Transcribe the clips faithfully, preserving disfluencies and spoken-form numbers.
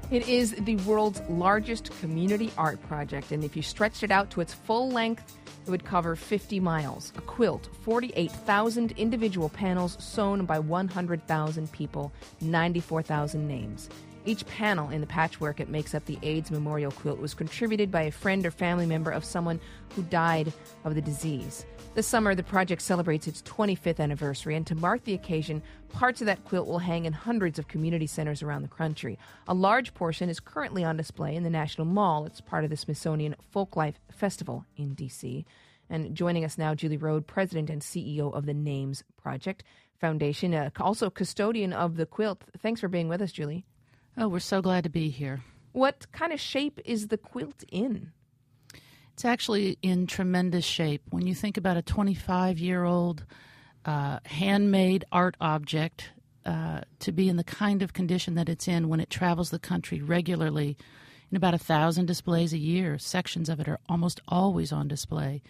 It is the world's largest community art project, and if you stretched it out to its full length, it would cover fifty miles. A quilt, forty-eight thousand individual panels sewn by one hundred thousand people, ninety-four thousand names. Each panel in the patchwork that makes up the AIDS Memorial Quilt was contributed by a friend or family member of someone who died of the disease. This summer, the project celebrates its twenty-fifth anniversary, and to mark the occasion, parts of that quilt will hang in hundreds of community centers around the country. A large portion is currently on display in the National Mall. It's part of the Smithsonian Folklife Festival in D C And joining us now, Julie Rode, President and C E O of the Names Project Foundation, uh, also custodian of the quilt. Thanks for being with us, Julie. Oh, we're so glad to be here. What kind of shape is the quilt in? It's actually in tremendous shape. When you think about a twenty-five-year-old uh, handmade art object uh, to be in the kind of condition that it's in when it travels the country regularly, in about a thousand displays a year, sections of it are almost always on display.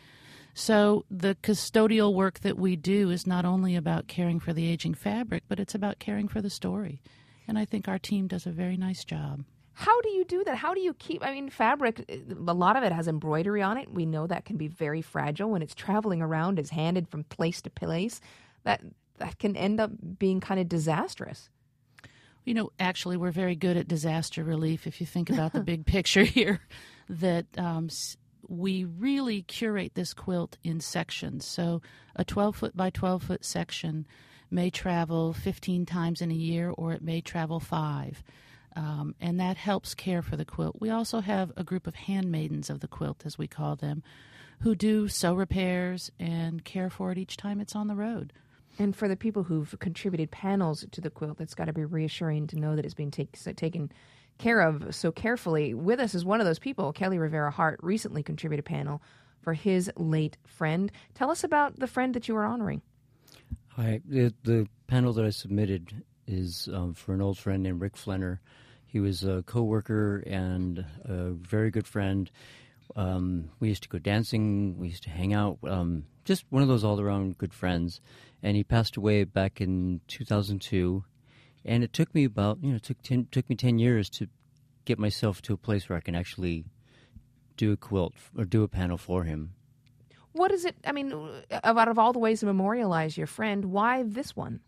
So the custodial work that we do is not only about caring for the aging fabric, but it's about caring for the story. And I think our team does a very nice job. How do you do that? How do you keep, I mean, fabric, a lot of it has embroidery on it. We know that can be very fragile when it's traveling around, is handed from place to place. That that can end up being kind of disastrous. You know, actually, we're very good at disaster relief if you think about the big picture here, that um, we really curate this quilt in sections. So a twelve-foot by twelve-foot section may travel fifteen times in a year, or it may travel five. Um, and that helps care for the quilt. We also have a group of handmaidens of the quilt, as we call them, who do sew repairs and care for it each time it's on the road. And for the people who've contributed panels to the quilt, it's got to be reassuring to know that it's being take, so taken care of so carefully. With us is one of those people. Kelly Rivera Hart recently contributed a panel for his late friend. Tell us about the friend that you were honoring. Hi. The, the panel that I submitted is um, for an old friend named Rick Flenner. He was a coworker and a very good friend. Um, we used to go dancing. We used to hang out. Um, just one of those all-around good friends. And he passed away back in two thousand two. And it took me about, you know, it took, ten, took me ten years to get myself to a place where I can actually do a quilt or do a panel for him. What is it, I mean, out of all the ways to memorialize your friend, why this one?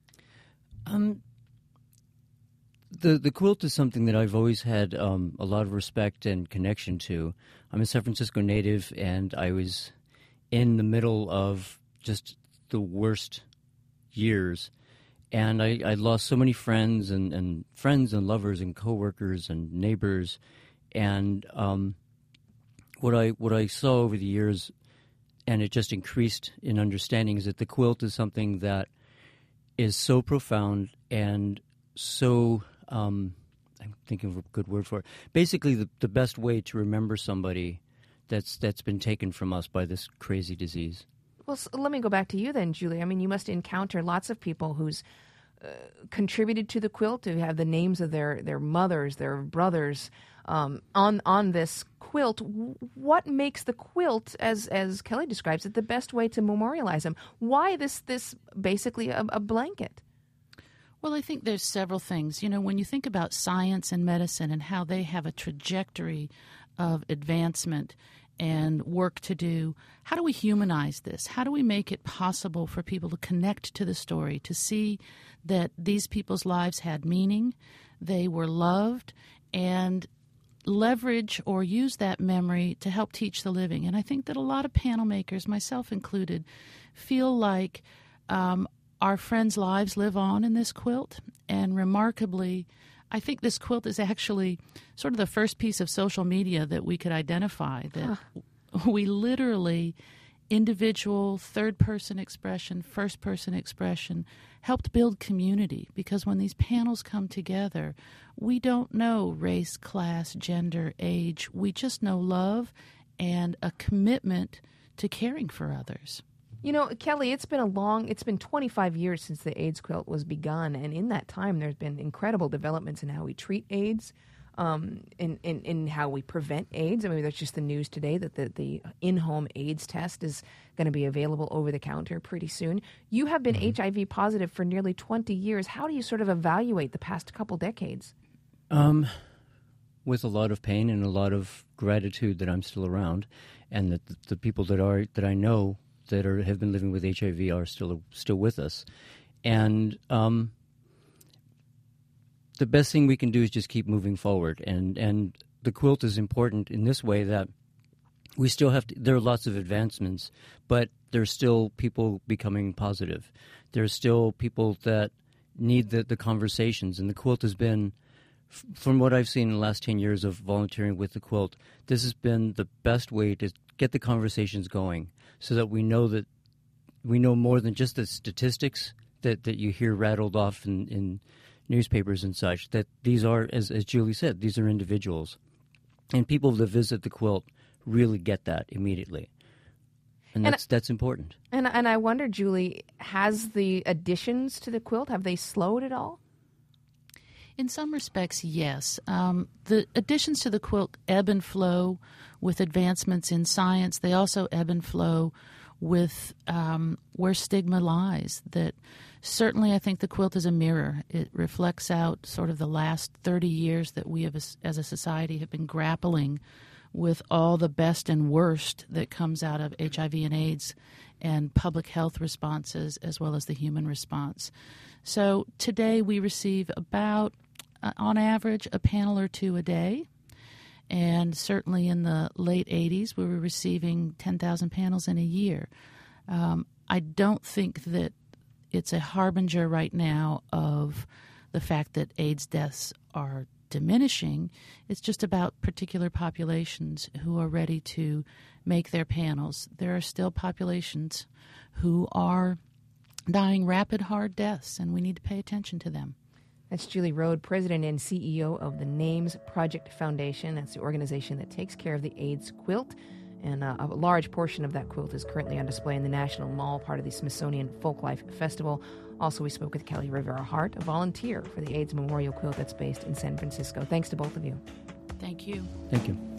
Um, the the quilt is something that I've always had um, a lot of respect and connection to. I'm a San Francisco native, and I was in the middle of just the worst years. And I, I lost so many friends and, and friends and lovers and coworkers and neighbors. And um, what I what I saw over the years, and it just increased in understanding, is that the quilt is something that is so profound and so, um, I'm thinking of a good word for it, basically the, the best way to remember somebody that's that's been taken from us by this crazy disease. Well, so let me go back to you then, Julie. I mean, you must encounter lots of people who's uh, contributed to the quilt, who have the names of their, their mothers, their brothers um, on on this quilt. What makes the quilt, as as Kelly describes it, the best way to memorialize them? Why this this basically a, a blanket? Well, I think there's several things. You know, when you think about science and medicine and how they have a trajectory of advancement and work to do, how do we humanize this? How do we make it possible for people to connect to the story, to see that these people's lives had meaning, they were loved, and leverage or use that memory to help teach the living? And I think that a lot of panel makers, myself included, feel like um, our friends' lives live on in this quilt, and remarkably, I think this quilt is actually sort of the first piece of social media that we could identify, that huh. we literally, individual, third-person expression, first-person expression, helped build community. Because when these panels come together, we don't know race, class, gender, age. We just know love and a commitment to caring for others. You know, Kelly, it's been a long, it's been twenty-five years since the AIDS quilt was begun, and in that time there's been incredible developments in how we treat AIDS, um, in, in, in how we prevent AIDS. I mean, there's just the news today that the, the in-home AIDS test is going to be available over the counter pretty soon. You have been mm-hmm. H I V positive for nearly twenty years. How do you sort of evaluate the past couple decades? Um, with a lot of pain and a lot of gratitude that I'm still around, and that the, the people that are that I know that are have been living with H I V are still still with us. And um, the best thing we can do is just keep moving forward. And and the quilt is important in this way that we still have to, there are lots of advancements, but there's still people becoming positive. There's still people that need the, the conversations. And the quilt has been, f- from what I've seen in the last ten years of volunteering with the quilt, this has been the best way to get the conversations going so that we know that we know more than just the statistics that, that you hear rattled off in, in newspapers and such, that these are, as, as Julie said, these are individuals. And people that visit the quilt really get that immediately. And that's and, that's important. And and I wonder, Julie, has the additions to the quilt, have they slowed at all? In some respects, yes. Um, the additions to the quilt ebb and flow with advancements in science. They also ebb and flow with um, where stigma lies. That certainly, I think the quilt is a mirror. It reflects out sort of the last thirty years that we have, as a society, have been grappling with all the best and worst that comes out of H I V and AIDS and public health responses as well as the human response. So today we receive about, uh, on average, a panel or two a day. And certainly in the late eighties, we were receiving ten thousand panels in a year. Um, I don't think that it's a harbinger right now of the fact that AIDS deaths are diminishing. It's just about particular populations who are ready to make their panels. There are still populations who are dying rapid, hard deaths, and we need to pay attention to them. That's Julie Rhode, President and C E O of the NAMES Project Foundation. That's the organization that takes care of the AIDS quilt. And uh, a large portion of that quilt is currently on display in the National Mall, part of the Smithsonian Folklife Festival. Also, we spoke with Kelly Rivera Hart, a volunteer for the AIDS Memorial Quilt that's based in San Francisco. Thanks to both of you. Thank you. Thank you.